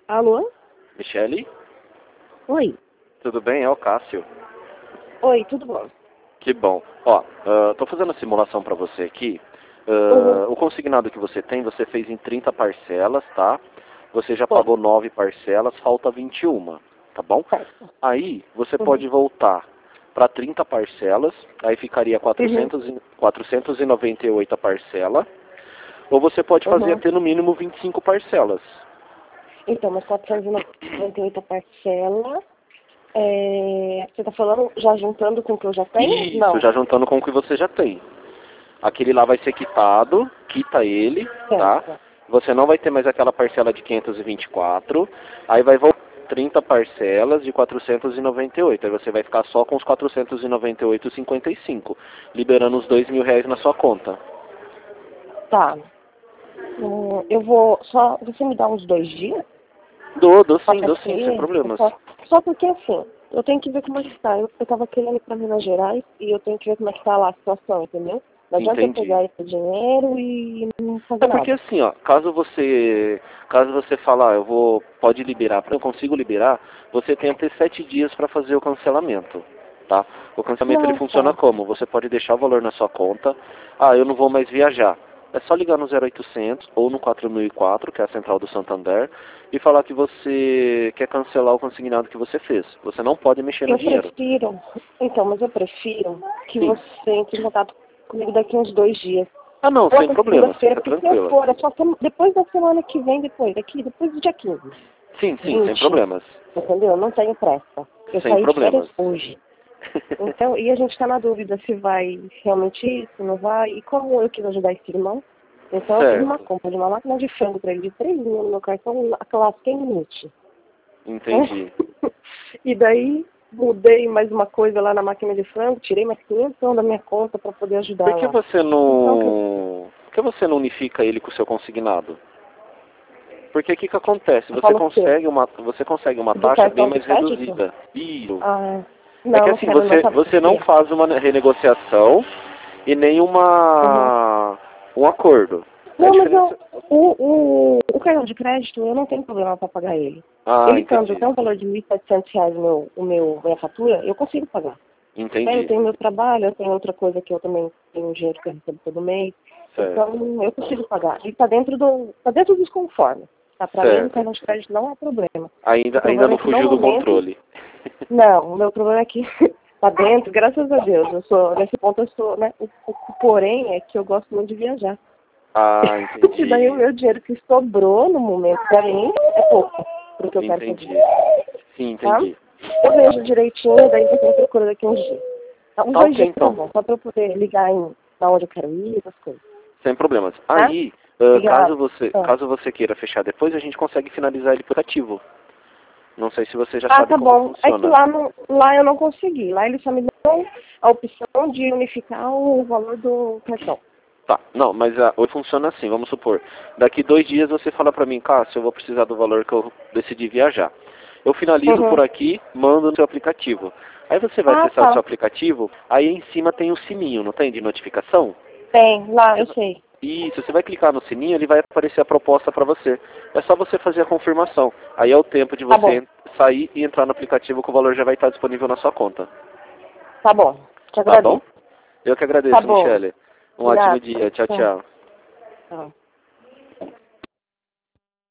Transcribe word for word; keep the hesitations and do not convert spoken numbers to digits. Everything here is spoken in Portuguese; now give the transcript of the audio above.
Alô? Michele? Oi. Tudo bem? É o Cássio. Oi, tudo bom? Que bom. Ó, uh, tô fazendo a simulação para você aqui. Uhum. Uh, o consignado que você tem, você fez em trinta parcelas, tá? Você já Foi. pagou nove parcelas, falta vinte e uma, tá bom? Certo. Aí você Uhum. pode voltar para trinta parcelas, aí ficaria Uhum. quatrocentos e- quatrocentos e noventa e oito a parcela, ou você pode fazer Uhum. até no mínimo vinte e cinco parcelas. Então, mas quatrocentos e noventa e oito parcela. É... Você tá falando já juntando com o que eu já tenho? Isso, Não. já juntando com o que você já tem. Aquele lá vai ser quitado, quita ele, tá? Certo. Você não vai ter mais aquela parcela de quinhentos e vinte e quatro, aí vai voltar trinta parcelas de quatrocentos e noventa e oito, aí você vai ficar só com os quatrocentos e noventa e oito e cinquenta e cinco, liberando os dois mil reais na sua conta. Tá. Hum, eu vou só... Você me dá uns dois dias? Dou, dou sim, Pode dou sim, sem ser? Eu problemas. só... só porque assim, eu tenho que ver como é que tá. Eu, eu tava querendo ir pra Minas Gerais e eu tenho que ver como é que tá lá a situação, entendeu? Não adianta eu Entendi. pegar esse dinheiro e não fazer É porque nada. assim, ó, caso você, caso você falar, eu vou, pode liberar, eu consigo liberar, você tem até sete dias para fazer o cancelamento, tá? O cancelamento ele Não, funciona tá. como? Você pode deixar o valor na sua conta, ah, eu não vou mais viajar. É só ligar no zero oitocentos ou no quatro mil e quatro, que é a central do Santander, e falar que você quer cancelar o consignado que você fez. Você não pode mexer no Eu dinheiro. prefiro, então, mas eu prefiro que Sim. você entre em contato comigo daqui uns dois dias. Ah não, Ou sem até problemas, segunda-feira, fica porque se eu tranquila. for, é só sema- depois da semana que vem, depois, daqui, depois do dia quinze, Sim, sim, sem vinte, problemas. entendeu? Eu não tenho pressa. Eu Sem saí de férias problemas. hoje. Então, e a gente está na dúvida se vai realmente ir, se não vai. E como eu quis ajudar esse irmão, então eu fiz uma Certo. compra de uma máquina de frango para ele de três mil no meu cartão, a clássica em limite. Entendi. E daí mudei mais uma coisa lá na máquina de frango, tirei mais quinhentos da minha conta para poder Por ajudar que lá. você Então, que- não. Por que você não unifica ele com o seu consignado? Porque o que, que acontece? eu Você falo o quê? consegue uma, você consegue uma Do taxa bem cartão de mais crédito? reduzida. Isso. Ah, É não, que não assim, quero não, você, sabe por você não quê? faz uma renegociação e nem Uhum. uma um acordo. É a Não, mas eu, diferença. o, o, o cartão de crédito, eu não tenho problema para pagar ele. Ah, Ele estando entendi. até um valor de mil e setecentos reais o meu, o meu, minha fatura, eu consigo pagar. É, eu Entendi. tenho meu trabalho, eu tenho outra coisa que eu também tenho um dinheiro que eu recebo todo mês. Certo. Então, eu consigo pagar. E está dentro, do, tá dentro dos conformes. Tá? Para mim, o Certo. cartão de crédito não é problema. Ainda, O ainda problema é não que, no fugiu do momento, controle. não, o meu problema é que tá dentro, graças a Deus. Eu sou, nesse ponto eu sou, né? O, o, o porém é que eu gosto muito de viajar. Ah, E daí o entendi. meu dinheiro que sobrou no momento para mim é pouco pro que eu quero fazer. Entendi. Sim, Tá? entendi. Eu vejo direitinho, daí você me procura daqui uns dias. Tá? Uns Tá dois ok dias tá então. bom, só para eu poder ligar em pra onde eu quero ir, essas coisas. Sem problemas. Tá? Aí, ah, caso Obrigada. você, Ah, caso você queira fechar depois, a gente consegue finalizar ele por aplicativo. Não sei se você já ah, sabe tá como bom. É que funciona. lá, não, lá eu não consegui. Lá eles só me dão a opção de unificar o valor do cartão. Tá, não, mas ah, hoje funciona assim, vamos supor. Daqui dois dias você fala pra mim, Cássio, eu vou precisar do valor que eu decidi viajar. Eu finalizo por Uhum. aqui, mando no seu aplicativo. Aí você vai Ah, acessar o seu tá. aplicativo, aí em cima tem o sininho, não tem, de notificação? Tem, lá, Você eu vai- sei. Isso, você vai clicar no sininho, ele vai aparecer a proposta para você. É só você fazer a confirmação. Aí é o tempo de Tá bom, você sair e entrar no aplicativo que o valor já vai estar disponível na sua conta. tá bom. Te Tá bom? agradeço. Eu que Tá agradeço, bom. Michele. Um ótimo Obrigada. dia. Tchau, Tchau. tchau. Tchau.